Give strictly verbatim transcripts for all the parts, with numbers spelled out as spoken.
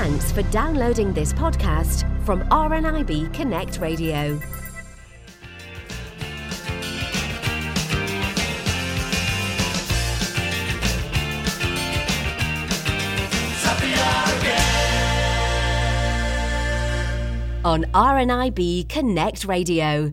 Thanks for downloading this podcast from R N I B Connect Radio. On R N I B Connect Radio.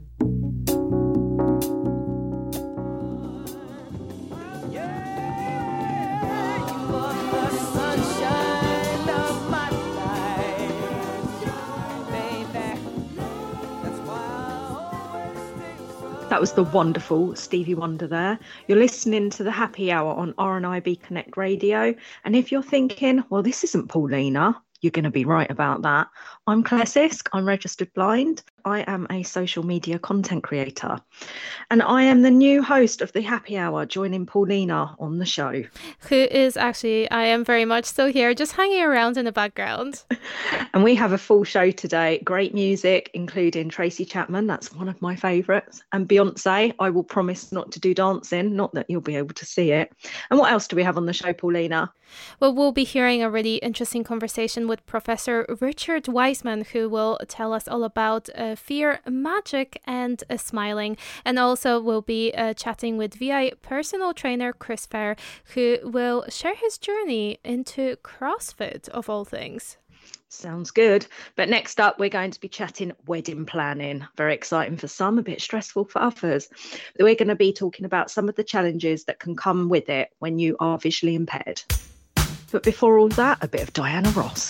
That was the wonderful Stevie Wonder there. You're listening to the Happy Hour on R N I B Connect Radio. And if you're thinking, well, this isn't Paulina, you're going to be right about that. I'm Claire Sisk. I'm registered blind. I am a social media content creator. And I am the new host of the Happy Hour, joining Paulina on the show. Who is actually, I am very much still here, just hanging around in the background. And we have a full show today. Great music, including Tracy Chapman. That's one of my favourites. And Beyonce. I will promise not to do dancing, not that you'll be able to see it. And what else do we have on the show, Paulina? Well, we'll be hearing a really interesting conversation with Professor Richard Wiseman, who will tell us all about uh, fear, magic and uh, smiling. And also we'll be uh, chatting with V I personal trainer Chris Fair, who will share his journey into CrossFit, of all things. Sounds good. But next up, we're going to be chatting wedding planning. Very exciting for some, a bit stressful for others. We're going to be talking about some of the challenges that can come with it when you are visually impaired. But before all that, a bit of Diana Ross.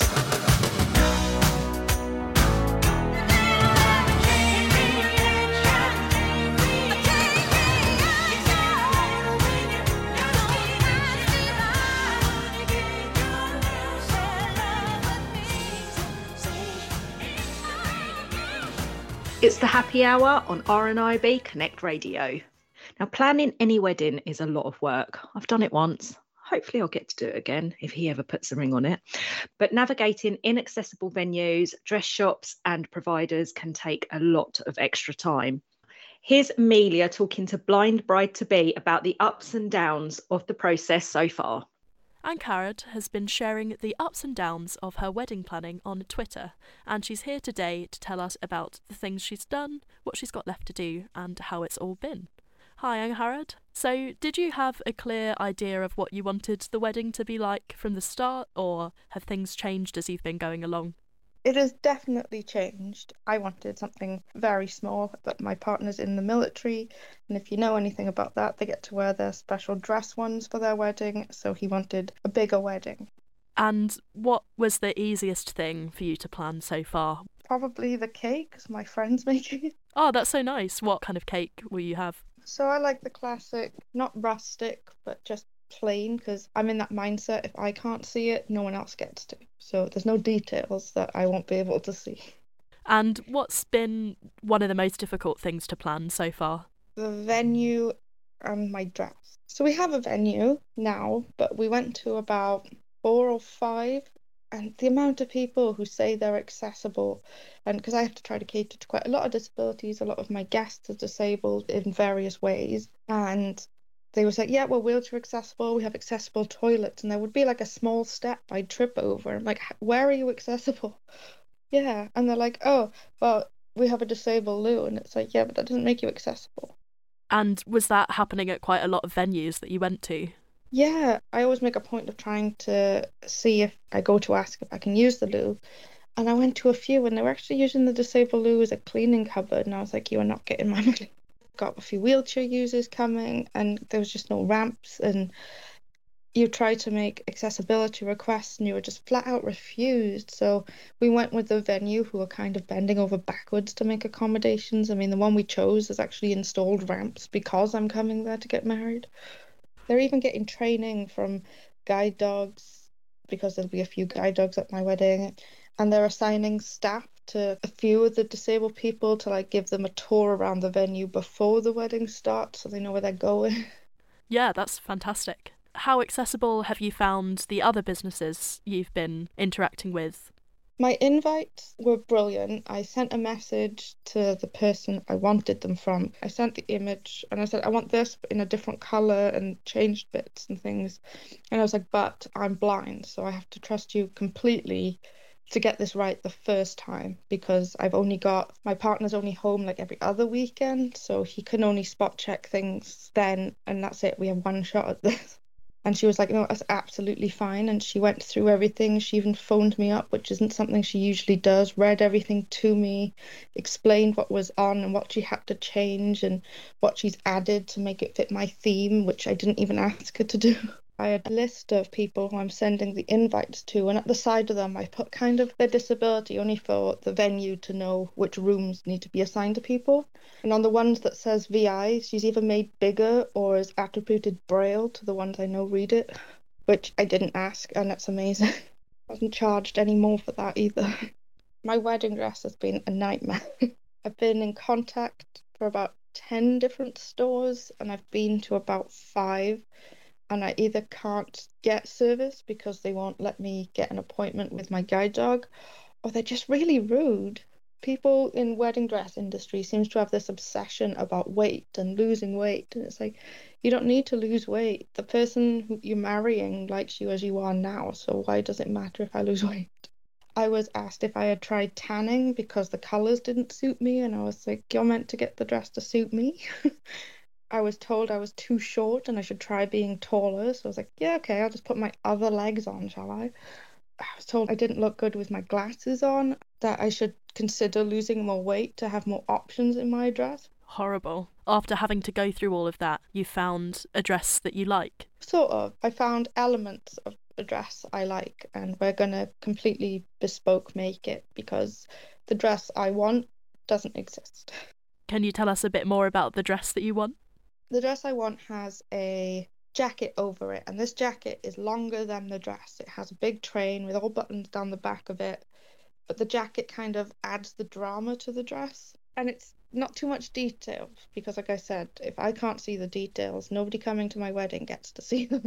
It's the Happy Hour on R N I B Connect Radio. Now, planning any wedding is a lot of work. I've done it once. Hopefully I'll get to do it again if he ever puts a ring on it. But navigating inaccessible venues, dress shops and providers can take a lot of extra time. Here's Amelia talking to blind bride-to-be about the ups and downs of the process so far. Anne-Carrot has been sharing the ups and downs of her wedding planning on Twitter, and she's here today to tell us about the things she's done, what she's got left to do, and how it's all been. Hi, Anne-Carrot. So, did you have a clear idea of what you wanted the wedding to be like from the start, or have things changed as you've been going along? It has definitely changed. I wanted something very small, but my partner's in the military, and if you know anything about that, they get to wear their special dress ones for their wedding, so he wanted a bigger wedding. And what was the easiest thing for you to plan so far? Probably the cake, because my friend's making it. Oh, that's so nice. What kind of cake will you have? So I like the classic, not rustic, but just plain, because I'm in that mindset, if I can't see it, no one else gets to. So there's no details that I won't be able to see. And what's been one of the most difficult things to plan so far? The venue and my dress. So we have a venue now, but we went to about four or five, and the amount of people who say they're accessible, and because I have to try to cater to quite a lot of disabilities, a lot of my guests are disabled in various ways, and they would say, yeah, we're wheelchair accessible, we have accessible toilets, and there would be like a small step I'd trip over. I'm like, where are you accessible? Yeah, and they're like, oh, well, we have a disabled loo, and it's like, yeah, but that doesn't make you accessible. And was that happening at quite a lot of venues that you went to? Yeah, I always make a point of trying to see if I go to ask if I can use the loo. And I went to a few and they were actually using the disabled loo as a cleaning cupboard. And I was like, you are not getting my money. Got a few wheelchair users coming and there was just no ramps. And you try to make accessibility requests and you were just flat out refused. So we went with the venue who were kind of bending over backwards to make accommodations. I mean, the one we chose has actually installed ramps because I'm coming there to get married. They're even getting training from guide dogs because there'll be a few guide dogs at my wedding, and they're assigning staff to a few of the disabled people to like give them a tour around the venue before the wedding starts so they know where they're going. Yeah, that's fantastic. How accessible have you found the other businesses you've been interacting with? My invites were brilliant. I sent a message to the person I wanted them from. I sent the image and I said, I want this in a different colour and changed bits and things. And I was like, but I'm blind, so I have to trust you completely to get this right the first time, because I've only got, my partner's only home like every other weekend, so he can only spot check things then, and that's it. We have one shot at this. And she was like, no, that's absolutely fine. And she went through everything. She even phoned me up, which isn't something she usually does, read everything to me, explained what was on and what she had to change and what she's added to make it fit my theme, which I didn't even ask her to do. I had a list of people who I'm sending the invites to, and at the side of them I put kind of their disability, only for the venue to know which rooms need to be assigned to people. And on the ones that says V I, she's either made bigger or has attributed Braille to the ones I know read it, which I didn't ask, and that's amazing. I wasn't charged any more for that either. My wedding dress has been a nightmare. I've been in contact for about ten different stores, and I've been to about five. And I either can't get service because they won't let me get an appointment with my guide dog, or they're just really rude. People in wedding dress industry seems to have this obsession about weight and losing weight. And it's like, you don't need to lose weight. The person who you're marrying likes you as you are now, so why does it matter if I lose weight? I was asked if I had tried tanning because the colours didn't suit me, and I was like, you're meant to get the dress to suit me. I was told I was too short and I should try being taller. So I was like, yeah, okay, I'll just put my other legs on, shall I? I was told I didn't look good with my glasses on, that I should consider losing more weight to have more options in my dress. Horrible. After having to go through all of that, you found a dress that you like? Sort of. I found elements of a dress I like, and we're going to completely bespoke make it because the dress I want doesn't exist. Can you tell us a bit more about the dress that you want? The dress I want has a jacket over it, and this jacket is longer than the dress. It has a big train with all buttons down the back of it, but the jacket kind of adds the drama to the dress. And it's not too much detail because, like I said, if I can't see the details, nobody coming to my wedding gets to see them.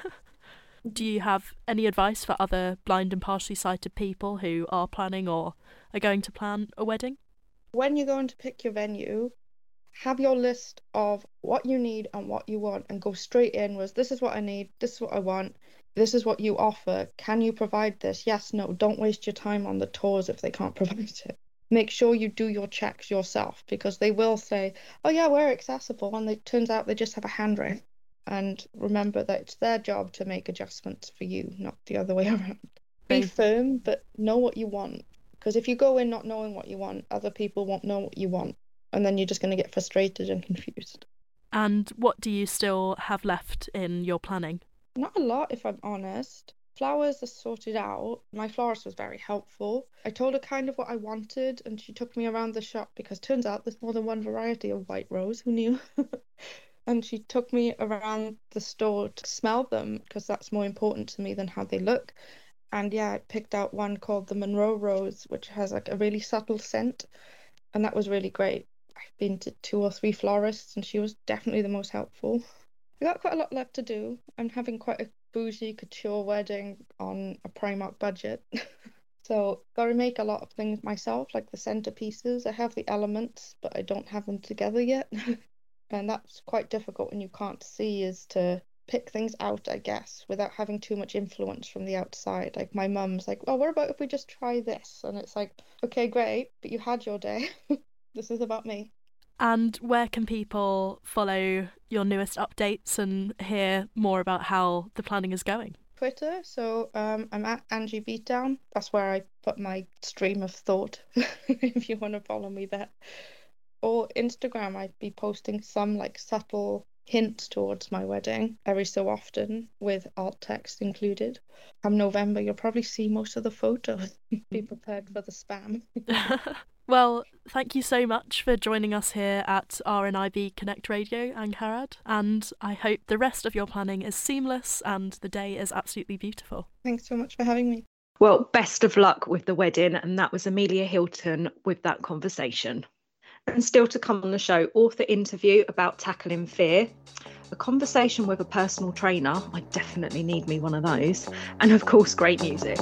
Do you have any advice for other blind and partially sighted people who are planning or are going to plan a wedding? When you're going to pick your venue, have your list of what you need and what you want and go straight in with, this is what I need, this is what I want, this is what you offer, can you provide this? Yes, no, don't waste your time on the tours if they can't provide it. Make sure you do your checks yourself, because they will say, oh yeah, we're accessible, and it turns out they just have a handrail. And remember that it's their job to make adjustments for you, not the other way around. Be firm, but know what you want, because if you go in not knowing what you want, other people won't know what you want. And then you're just going to get frustrated and confused. And what do you still have left in your planning? Not a lot, if I'm honest. Flowers are sorted out. My florist was very helpful. I told her kind of what I wanted, and she took me around the shop because turns out there's more than one variety of white rose. Who knew? And she took me around the store to smell them because that's more important to me than how they look. And yeah, I picked out one called the Monroe Rose, which has like a really subtle scent. And that was really great. I've been to two or three florists and she was definitely the most helpful. I got quite a lot left to do. I'm having quite a bougie couture wedding on a Primark budget. So got to make a lot of things myself, like the centerpieces. I have the elements, but I don't have them together yet. And that's quite difficult when you can't see, is to pick things out, I guess, without having too much influence from the outside. Like my mum's like, oh, what about if we just try this? And it's like, okay, great, but you had your day. This is about me. And where can people follow your newest updates and hear more about how the planning is going? Twitter, so um, I'm at Angie Beatdown. That's where I put my stream of thought, if you want to follow me there. Or Instagram, I'd be posting some like subtle hints towards my wedding every so often with alt text included. Come November, you'll probably see most of the photos. Be prepared for the spam. Well, thank you so much for joining us here at R N I B Connect Radio, Angharad, and I hope the rest of your planning is seamless and the day is absolutely beautiful. Thanks so much for having me. Well, best of luck with the wedding, and that was Amelia Hilton with that conversation. And still to come on the show, author interview about tackling fear, a conversation with a personal trainer, I definitely need me one of those, and of course great music.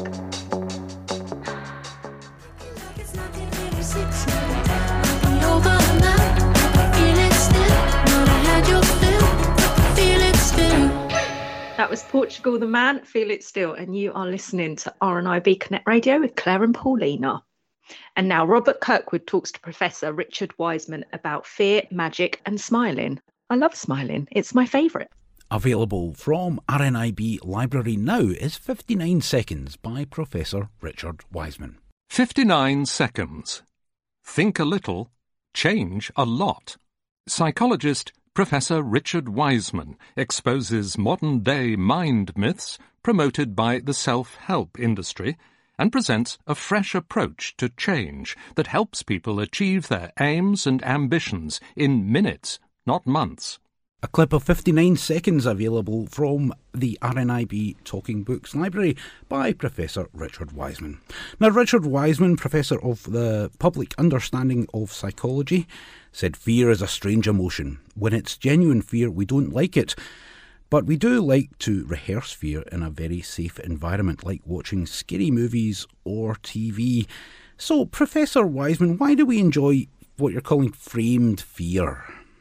That was Portugal the Man, Feel It Still, and you are listening to R N I B Connect Radio with Claire and Paulina. And now Robert Kirkwood talks to Professor Richard Wiseman about fear, magic and smiling. I love smiling. It's my favourite. Available from R N I B Library now is fifty-nine Seconds by Professor Richard Wiseman. fifty-nine seconds. Think a little, change a lot. Psychologist Professor Richard Wiseman exposes modern-day mind myths promoted by the self-help industry and presents a fresh approach to change that helps people achieve their aims and ambitions in minutes, not months. A clip of fifty-nine seconds available from the R N I B Talking Books Library by Professor Richard Wiseman. Now, Richard Wiseman, Professor of the Public Understanding of Psychology, said fear is a strange emotion. When it's genuine fear, we don't like it. But we do like to rehearse fear in a very safe environment, like watching scary movies or T V. So, Professor Wiseman, why do we enjoy what you're calling framed fear?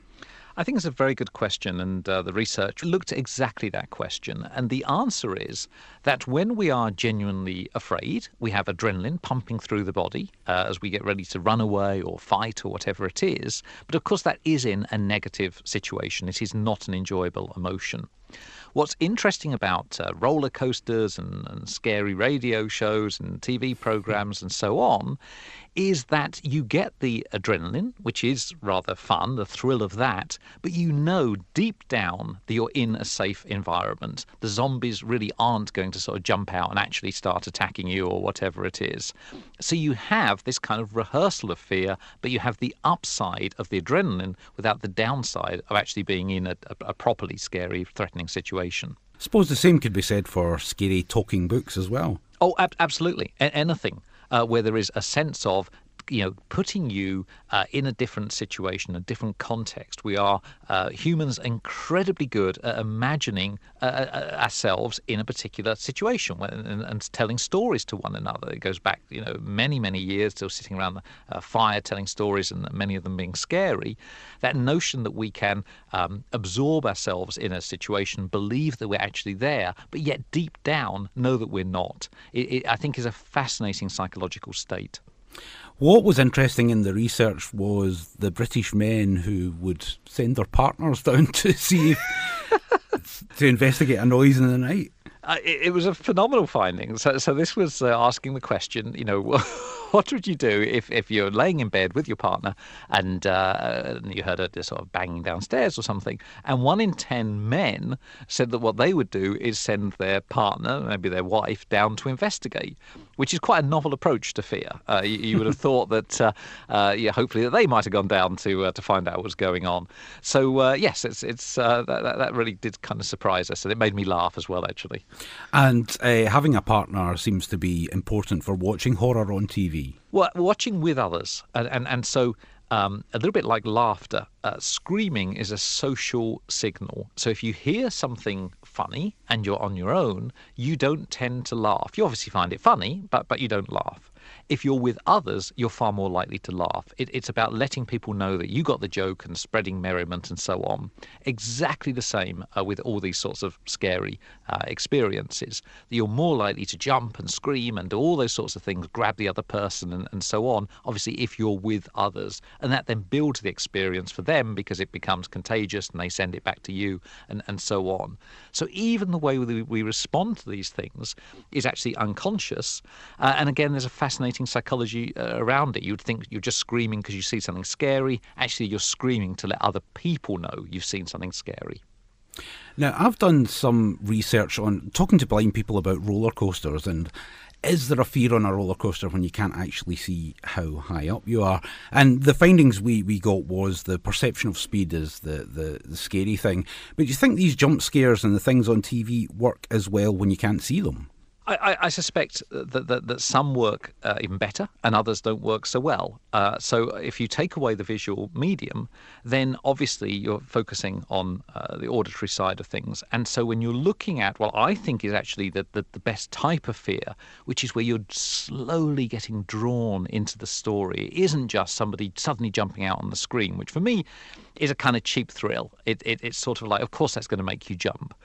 I think it's a very good question, and uh, the research looked at exactly that question. And the answer is that when we are genuinely afraid, we have adrenaline pumping through the body uh, as we get ready to run away or fight or whatever it is. But of course, that is in a negative situation. It is not an enjoyable emotion. What's interesting about uh, roller coasters and, and scary radio shows and T V programs and so on is that you get the adrenaline, which is rather fun, the thrill of that, but you know deep down that you're in a safe environment. The zombies really aren't going to sort of jump out and actually start attacking you or whatever it is. So you have this kind of rehearsal of fear, but you have the upside of the adrenaline without the downside of actually being in a, a, a properly scary, threatening situation. I suppose the same could be said for scary talking books as well. Oh, ab- absolutely. A- anything uh, where there is a sense of, you know, putting you uh, in a different situation, a different context. We are uh, humans incredibly good at imagining uh, ourselves in a particular situation and, and telling stories to one another. It goes back, you know, many, many years, still sitting around the uh, fire telling stories and many of them being scary. That notion that we can um, absorb ourselves in a situation, believe that we're actually there, but yet deep down know that we're not, it, it, I think is a fascinating psychological state. What was interesting in the research was the British men who would send their partners down to see if, to investigate a noise in the night. Uh, it, it was a phenomenal finding. So, so this was uh, asking the question, you know, what would you do if, if you're laying in bed with your partner and, uh, and you heard a sort of banging downstairs or something, and one in ten men said that what they would do is send their partner, maybe their wife, down to investigate, which is quite a novel approach to fear. Uh, you, you would have thought that, uh, uh, yeah, hopefully that they might have gone down to uh, to find out what was going on. So uh, yes, it's it's uh, that that really did kind of surprise us, and it made me laugh as well, actually. And uh, having a partner seems to be important for watching horror on T V. Well, watching with others, and and, and so. Um, a little bit like laughter, uh, screaming is a social signal. So if you hear something funny and you're on your own, you don't tend to laugh. You obviously find it funny, but but you don't laugh. If you're with others, you're far more likely to laugh. It, it's about letting people know that you got the joke and spreading merriment and so on. Exactly the same uh, with all these sorts of scary uh, experiences. That you're more likely to jump and scream and do all those sorts of things, grab the other person and, and so on, obviously if you're with others. And that then builds the experience for them because it becomes contagious and they send it back to you and, and so on. So even the way we, we respond to these things is actually unconscious. Uh, and again, there's a fascinating psychology uh, around it. You'd think you're just screaming because you see something scary. Actually, you're screaming to let other people know you've seen something scary. Now, I've done some research on talking to blind people about roller coasters, and is there a fear on a roller coaster when you can't actually see how high up you are? And the findings we, we got was the perception of speed is the, the, the scary thing. But do you think these jump scares and the things on T V work as well when you can't see them? I, I suspect that, that, that some work uh, even better and others don't work so well. Uh, so if you take away the visual medium, then obviously you're focusing on uh, the auditory side of things. And so when you're looking at what I think is actually the, the, the best type of fear, which is where you're slowly getting drawn into the story, it isn't just somebody suddenly jumping out on the screen, which for me is a kind of cheap thrill. It, it, it's sort of like, of course that's going to make you jump.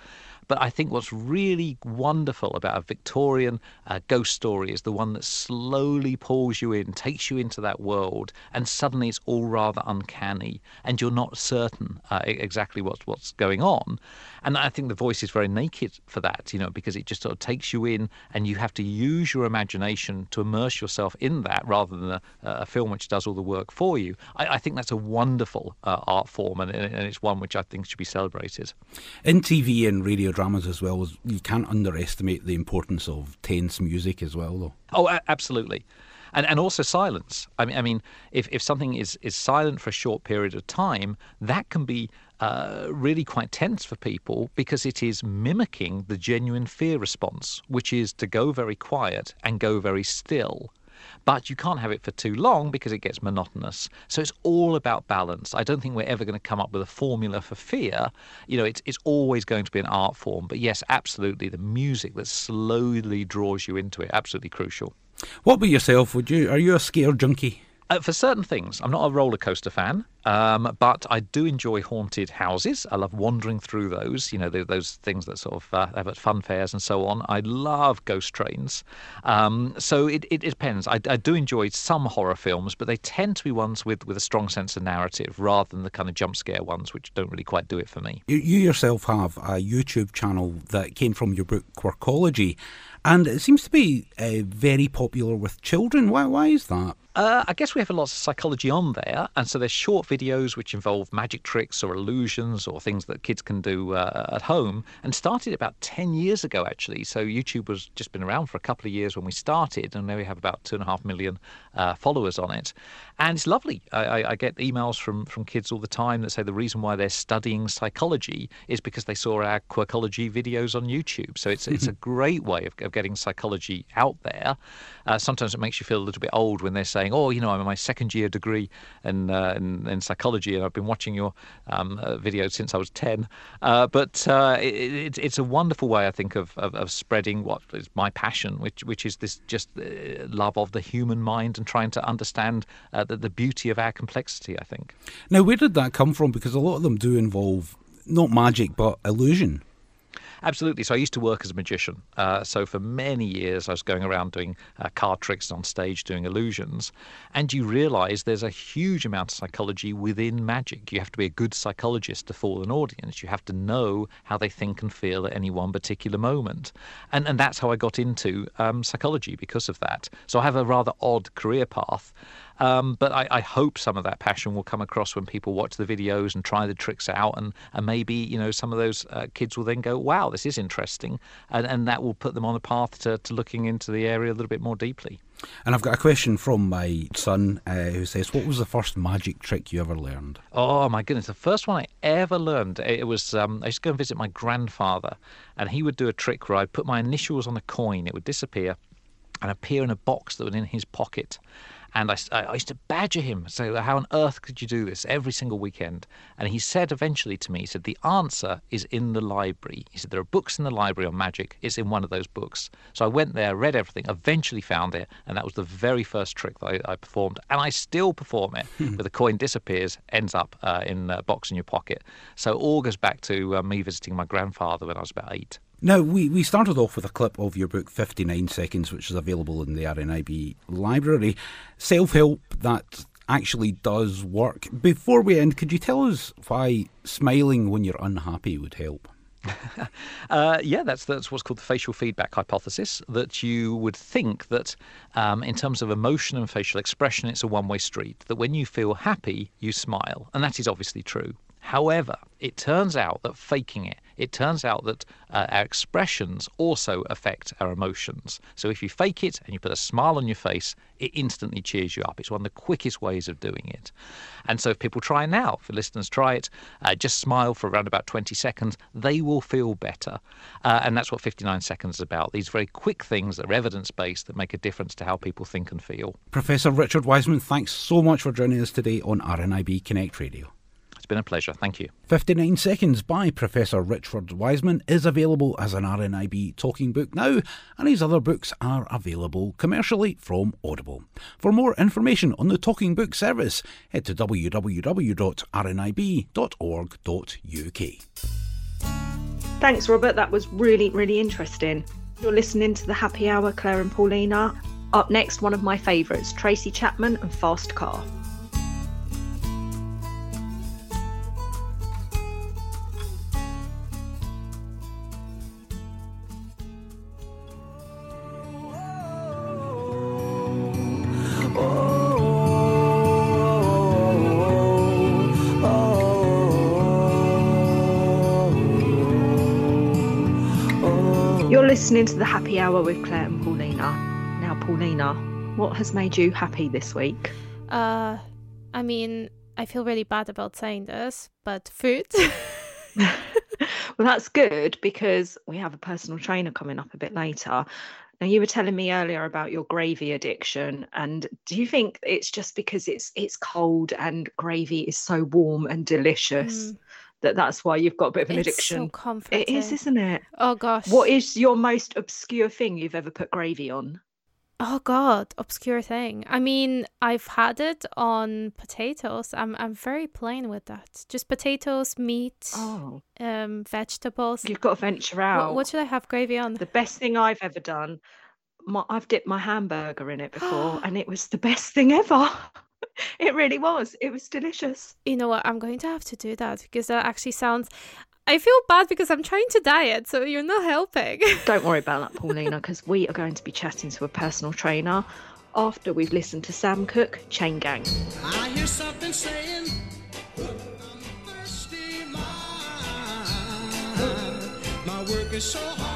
but I think what's really wonderful about a Victorian uh, ghost story is the one that slowly pulls you in, takes you into that world, and suddenly it's all rather uncanny, and you're not certain uh, exactly what's what's going on. And I think the voice is very naked for that, you know, because it just sort of takes you in, and you have to use your imagination to immerse yourself in that rather than a, a film which does all the work for you. I, I think that's a wonderful uh, art form, and, and it's one which I think should be celebrated. In T V and radio dramas as well, you can't underestimate the importance of tense music as well, though. Oh, a- absolutely. And and also silence. I mean, I mean, if, if something is, is silent for a short period of time, that can be uh, really quite tense for people, because it is mimicking the genuine fear response, which is to go very quiet and go very still. But you can't have it for too long because it gets monotonous. So it's all about balance. I don't think we're ever going to come up with a formula for fear. You know, it's, it's always going to be an art form. But yes, absolutely, the music that slowly draws you into it, absolutely crucial. What about yourself? Would you? Are you a scare junkie? Uh, for certain things, I'm not a roller coaster fan, um, but I do enjoy haunted houses. I love wandering through those, you know, those things that sort of uh, have at fun fairs and so on. I love ghost trains. Um, so it, it, it depends. I, I do enjoy some horror films, but they tend to be ones with, with a strong sense of narrative rather than the kind of jump scare ones, which don't really quite do it for me. You, you yourself have a YouTube channel that came from your book Quirkology, and it seems to be uh, very popular with children. Why, why is that? Uh, I guess we have a lot of psychology on there, and so there's short videos which involve magic tricks or illusions or things that kids can do uh, at home, and started about ten years ago, actually. So YouTube was just been around for a couple of years when we started, and now we have about two and a half million uh, followers on it. And it's lovely. I, I, I get emails from, from kids all the time that say the reason why they're studying psychology is because they saw our Quirkology videos on YouTube. So it's it's a great way of, of getting psychology out there. Uh, sometimes it makes you feel a little bit old when they're saying, oh, you know, I'm in my second year degree in, uh, in, in psychology, and I've been watching your um, uh, videos since I was ten. Uh, but uh, it, it, it's a wonderful way, I think, of, of, of spreading what is my passion, which which is this just uh, love of the human mind and trying to understand uh, the, the beauty of our complexity, I think. Now, where did that come from? Because a lot of them do involve not magic, but illusion. Absolutely. So I used to work as a magician. Uh, so for many years I was going around doing uh, card tricks on stage, doing illusions. And you realise there's a huge amount of psychology within magic. You have to be a good psychologist to fool an audience. You have to know how they think and feel at any one particular moment. And and that's how I got into um, psychology, because of that. So I have a rather odd career path. Um, but I, I hope some of that passion will come across when people watch the videos and try the tricks out, and, and maybe, you know, some of those uh, kids will then go, wow, this is interesting, and, and that will put them on a path to, to looking into the area a little bit more deeply. And I've got a question from my son uh, who says, what was the first magic trick you ever learned? Oh, my goodness. The first one I ever learned, it was, um, I used to go and visit my grandfather, and he would do a trick where I'd put my initials on a coin, it would disappear and appear in a box that was in his pocket. And I, I used to badger him, so how on earth could you do this every single weekend? And he said eventually to me, he said, the answer is in the library. He said, there are books in the library on magic. It's in one of those books. So I went there, read everything, eventually found it, and that was the very first trick that I, I performed. And I still perform it, where the coin disappears, ends up uh, in a box in your pocket. So it all goes back to uh, me visiting my grandfather when I was about eight. Now, we, we started off with a clip of your book, fifty-nine seconds, which is available in the R N I B library. Self-help that actually does work. Before we end, could you tell us why smiling when you're unhappy would help? uh, yeah, that's that's what's called the facial feedback hypothesis, that you would think that um, in terms of emotion and facial expression, it's a one-way street, that when you feel happy, you smile. And that is obviously true. However, it turns out that faking it, it turns out that uh, our expressions also affect our emotions. So if you fake it and you put a smile on your face, it instantly cheers you up. It's one of the quickest ways of doing it. And so if people try now, if listeners try it, uh, just smile for around about twenty seconds, they will feel better. Uh, and that's what fifty-nine seconds is about. These very quick things that are evidence-based that make a difference to how people think and feel. Professor Richard Wiseman, thanks so much for joining us today on R N I B Connect Radio. It's been a pleasure. Thank you. fifty-nine seconds by Professor Richard Wiseman is available as an R N I B talking book now, and his other books are available commercially from Audible. For more information on the talking book service, head to w w w dot r n i b dot org dot u k. Thanks, Robert. That was really, really interesting. You're listening to the Happy Hour, Claire and Paulina. Up next, one of my favourites, Tracy Chapman and Fast Car. You're listening to the Happy Hour with Claire and Paulina. Now, Paulina, what has made you happy this week? Uh, I mean, I feel really bad about saying this, but food. Well, that's good because we have a personal trainer coming up a bit later. Now, you were telling me earlier about your gravy addiction, and do you think it's just because it's it's cold and gravy is so warm and delicious? Mm. That that's why you've got a bit of an it's addiction. So comforting. It is, isn't it? Oh gosh. What is your most obscure thing you've ever put gravy on? Oh God, obscure thing. I mean, I've had it on potatoes. I'm I'm very plain with that. Just potatoes, meat, oh. um, vegetables. You've got to venture out. What, what should I have gravy on? The best thing I've ever done. My, I've dipped my hamburger in it before, and it was the best thing ever. It really was. It was delicious. You know what? I'm going to have to do that because that actually sounds... I feel bad because I'm trying to diet, so you're not helping. Don't worry about that, Paulina, because we are going to be chatting to a personal trainer after we've listened to Sam Cooke, Chain Gang. I hear something saying, I'm thirsty mind. My work is so hard.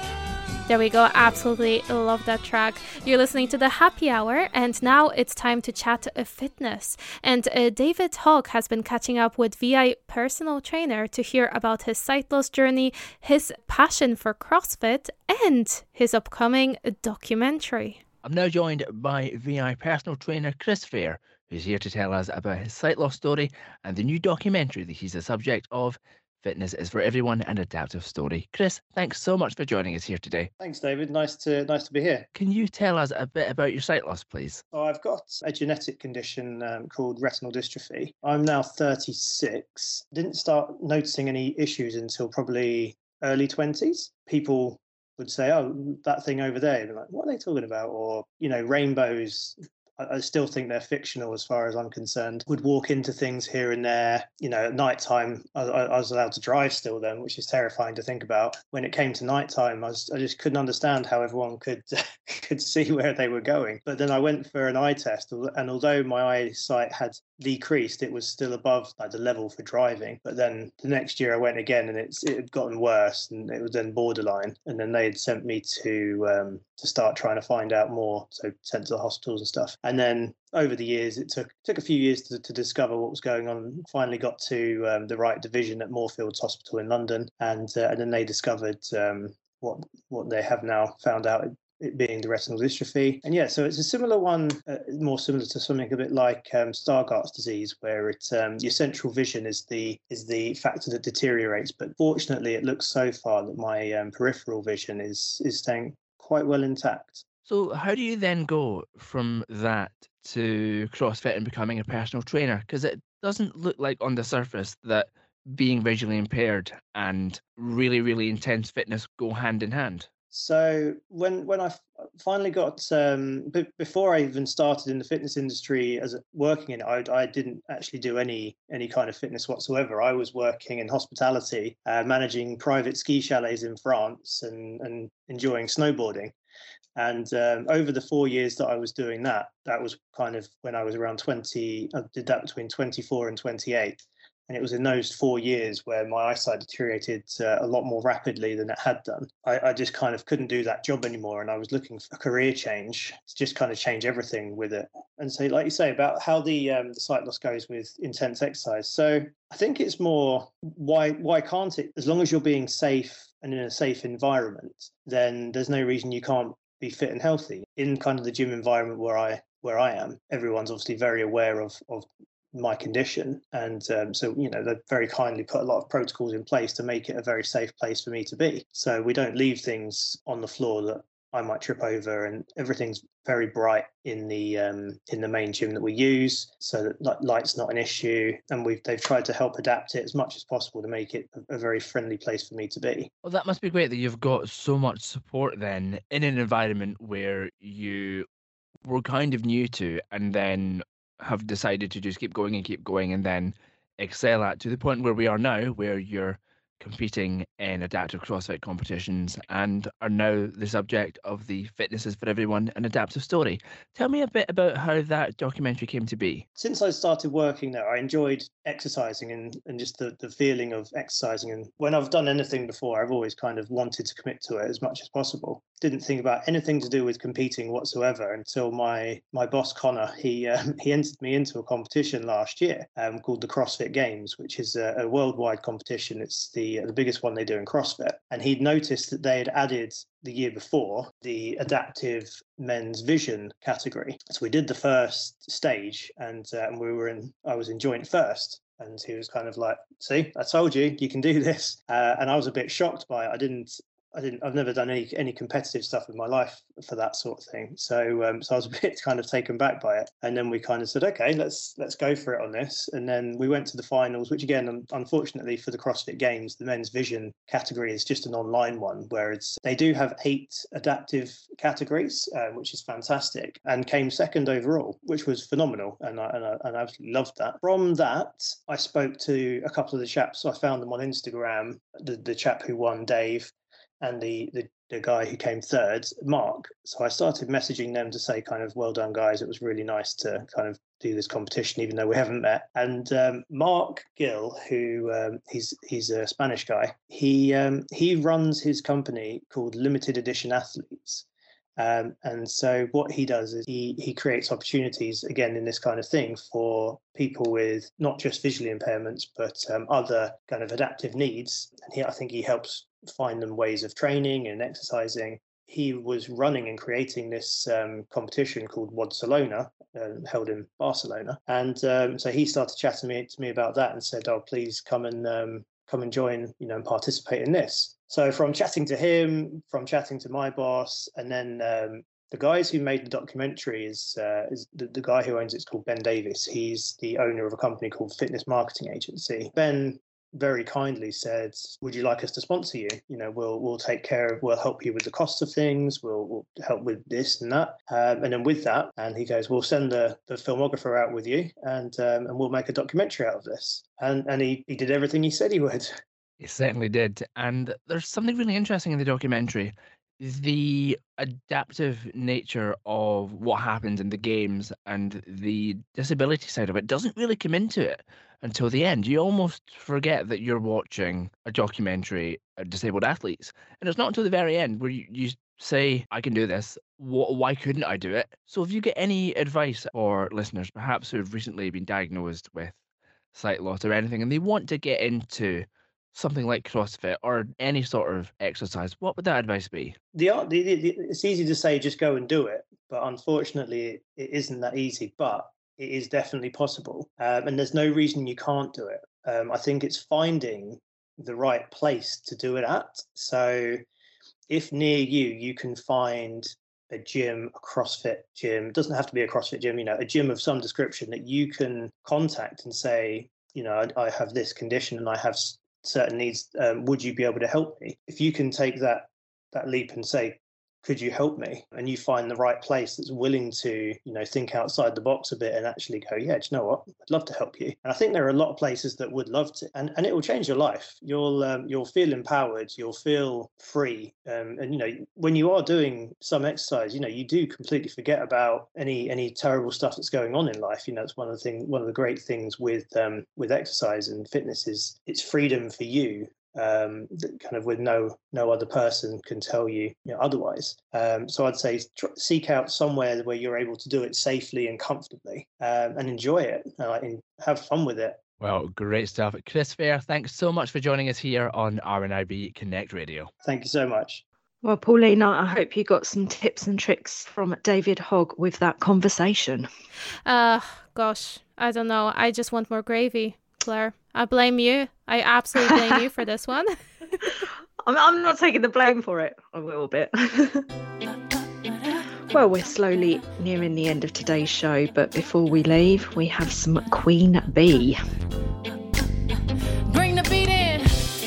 There we go. Absolutely love that track. You're listening to the Happy Hour, and now it's time to chat uh, fitness. And uh, David Hogg has been catching up with V I personal trainer to hear about his sight loss journey, his passion for CrossFit, and his upcoming documentary. I'm now joined by V I personal trainer Chris Fair, who's here to tell us about his sight loss story and the new documentary that he's the subject of. Fitness is for Everyone, an adaptive story. Chris, thanks so much for joining us here today. Thanks, David. Nice to nice to be here. Can you tell us a bit about your sight loss, please? So I've got a genetic condition um, called retinal dystrophy. I'm now thirty-six. Didn't start noticing any issues until probably early twenties. People would say, oh, that thing over there. And I'm like, what are they talking about? Or, you know, rainbows. I still think they're fictional as far as I'm concerned. Would walk into things here and there. You know, at night time, I, I was allowed to drive still then, which is terrifying to think about. When it came to night time, I, was, I just couldn't understand how everyone could could see where they were going. But then I went for an eye test, and although my eyesight had decreased, it was still above like the level for driving. But then the next year I went again, and it's it had gotten worse, and it was then borderline. And then they had sent me to um, to start trying to find out more, so sent to the hospitals and stuff. And then over the years, it took took a few years to, to discover what was going on. Finally got to um, the right division at Moorfields Hospital in London, and uh, and then they discovered um, what what they have now found out, it being the retinal dystrophy. And yeah, so it's a similar one, uh, more similar to something a bit like um, Stargardt's disease, where it um, your central vision is the is the factor that deteriorates. But fortunately, it looks so far that my um, peripheral vision is is staying quite well intact. So how do you then go from that to CrossFit and becoming a personal trainer? Because it doesn't look like on the surface that being visually impaired and really, really intense fitness go hand in hand. So when when I finally got, um, b- before I even started in the fitness industry as a, working in it, I, I didn't actually do any any kind of fitness whatsoever. I was working in hospitality, uh, managing private ski chalets in France and, and enjoying snowboarding. And um, over the four years that I was doing that, that was kind of when I was around twenty, I did that between twenty-four and twenty-eight. And it was in those four years where my eyesight deteriorated uh, a lot more rapidly than it had done. I, I just kind of couldn't do that job anymore. And I was looking for a career change to just kind of change everything with it. And so, like you say, about how the um, the sight loss goes with intense exercise. So I think it's more, why why can't it? As long as you're being safe and in a safe environment, then there's no reason you can't be fit and healthy. In kind of the gym environment where I where I am, everyone's obviously very aware of of my condition, and um, so you know they've very kindly put a lot of protocols in place to make it a very safe place for me to be. So we don't leave things on the floor that I might trip over, and everything's very bright in the um, in the main gym that we use, so that like, light's not an issue. And we've they've tried to help adapt it as much as possible to make it a, a very friendly place for me to be. Well, that must be great that you've got so much support then in an environment where you were kind of new to, and then have decided to just keep going and keep going, and then excel at, to the point where we are now, where you're competing in adaptive CrossFit competitions and are now the subject of the Fitness is for Everyone, an adaptive story. Tell me a bit about how that documentary came to be. Since I started working there, I enjoyed exercising and, and just the, the feeling of exercising. And when I've done anything before, I've always kind of wanted to commit to it as much as possible. Didn't think about anything to do with competing whatsoever until my my boss Connor, he um, he entered me into a competition last year um, called the CrossFit Games, which is a, a worldwide competition. It's the the biggest one they do in CrossFit. And he'd noticed that they had added the year before the adaptive men's vision category. So we did the first stage, and, uh, and we were in, I was in joint first. And he was kind of like, see, I told you, you can do this. Uh, and I was a bit shocked by it. I didn't, I didn't, I've never done any any competitive stuff in my life for that sort of thing. So, um, so I was a bit kind of taken back by it. And then we kind of said, okay, let's let's go for it on this. And then we went to the finals, which again, unfortunately for the CrossFit Games, the men's vision category is just an online one, where it's they do have eight adaptive categories, uh, which is fantastic, and came second overall, which was phenomenal, and I and I, and I absolutely loved that. From that, I spoke to a couple of the chaps. I found them on Instagram. The the chap who won, Dave, and the, the the guy who came third, Mark. So I started messaging them to say kind of, well done, guys. It was really nice to kind of do this competition, even though we haven't met. And um, Mark Gill, who um, he's he's a Spanish guy, he um, he runs his company called Limited Edition Athletes. Um, and so what he does is he he creates opportunities, again, in this kind of thing for people with not just visually impairments, but um, other kind of adaptive needs. And he, I think he helps find them ways of training and exercising. He was running and creating this um, competition called Wadsalona, uh, held in Barcelona. And um, so he started chatting to me, to me about that and said, oh, please come and um, come and join, you know, and participate in this. So from chatting to him, from chatting to my boss, and then um, the guys who made the documentary is, uh, is the, the guy who owns it's called Ben Davis. He's the owner of a company called Fitness Marketing Agency. Ben very kindly said, would you like us to sponsor you? You know, we'll we'll take care of, we'll help you with the cost of things, we'll, we'll help with this and that. Um, and then with that, and he goes, we'll send the, the filmographer out with you, and um, and we'll make a documentary out of this. And and he, he did everything he said he would. He certainly did. And there's something really interesting in the documentary. The adaptive nature of what happens in the games and the disability side of it doesn't really come into it until the end. You almost forget that you're watching a documentary of disabled athletes. And it's not until the very end where you, you say, I can do this. Why couldn't I do it? So if you get any advice for listeners, perhaps who've recently been diagnosed with sight loss or anything, and they want to get into something like CrossFit or any sort of exercise, what would that advice be? The, the, the it's easy to say just go and do it, but unfortunately it, it isn't that easy, but it is definitely possible. Um, and there's no reason you can't do it. Um, I think it's finding the right place to do it at. So if near you, you can find a gym, a CrossFit gym, it doesn't have to be a CrossFit gym, you know, a gym of some description that you can contact and say, you know, I, I have this condition and I have certain needs, um, would you be able to help me? If you can take that that leap and say, could you help me? And you find the right place that's willing to, you know, think outside the box a bit and actually go, yeah, do you know what? I'd love to help you. And I think there are a lot of places that would love to, and, and it will change your life. You'll um, you'll feel empowered. You'll feel free. Um, and, you know, when you are doing some exercise, you know, you do completely forget about any any terrible stuff that's going on in life. You know, it's one of the thing, one of the great things with um, with exercise and fitness is it's freedom for you. Um, kind of with no no other person can tell you, you know, otherwise. Um, so I'd say tr- seek out somewhere where you're able to do it safely and comfortably, um, and enjoy it, uh, and have fun with it. Well, great stuff. Chris Fair, thanks so much for joining us here on R N I B Connect Radio. Thank you so much. Well, Paulina, I hope you got some tips and tricks from David Hogg with that conversation. Uh, gosh, I don't know. I just want more gravy, Claire. I blame you. I absolutely blame you for this one. I'm, I'm not taking the blame for it. A little bit. Well, we're slowly nearing the end of today's show, but before we leave, we have some Queen Bee. Bring the beat in.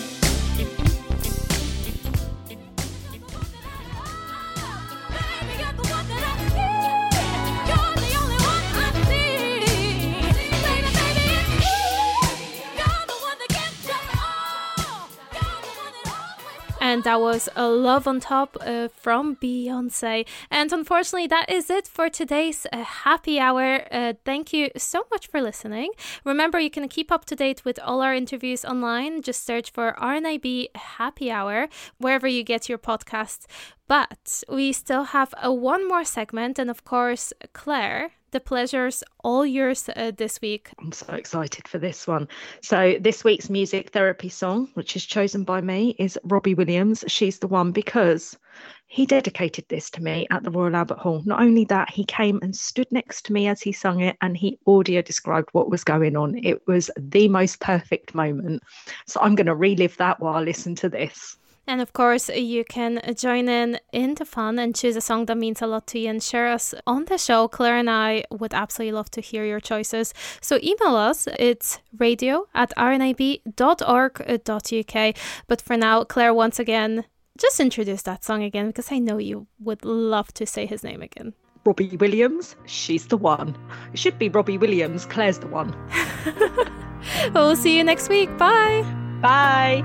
And that was a Love on Top uh, from Beyonce. And unfortunately, that is it for today's uh, happy hour. Uh, thank you so much for listening. Remember, you can keep up to date with all our interviews online. Just search for R N I B Happy Hour wherever you get your podcasts. But we still have a one more segment. And of course, Claire, the pleasure's all yours uh, this week. I'm so excited for this one. So this week's music therapy song, which is chosen by me, is Robbie Williams. She's the One, because he dedicated this to me at the Royal Albert Hall. Not only that, he came and stood next to me as he sung it, and he audio described what was going on. It was the most perfect moment. So I'm going to relive that while I listen to this. And of course, you can join in in the fun and choose a song that means a lot to you and share us on the show. Claire and I would absolutely love to hear your choices. So email us. It's radio at r n i b dot org dot u k. But for now, Claire, once again, just introduce that song again, because I know you would love to say his name again. Robbie Williams, She's the One. It should be Robbie Williams, Claire's the One. Well, we'll see you next week. Bye. Bye.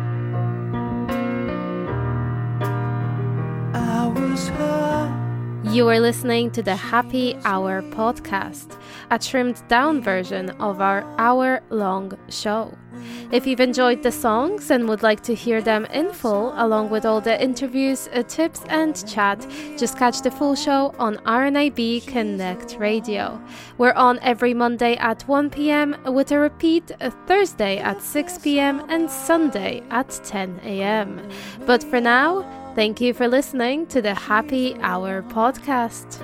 You are listening to the Happy Hour podcast, a trimmed down version of our hour-long show. If you've enjoyed the songs and would like to hear them in full, along with all the interviews, uh, tips and chat, just catch the full show on R N I B Connect Radio. We're on every Monday at one p.m. with a repeat uh, Thursday at six p.m. and Sunday at ten a.m. But for now, thank you for listening to the Happy Hour podcast.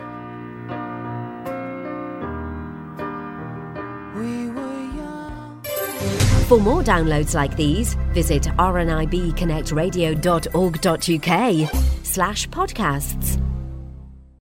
For more downloads like these, visit r n i b connect radio dot org dot u k slash podcasts.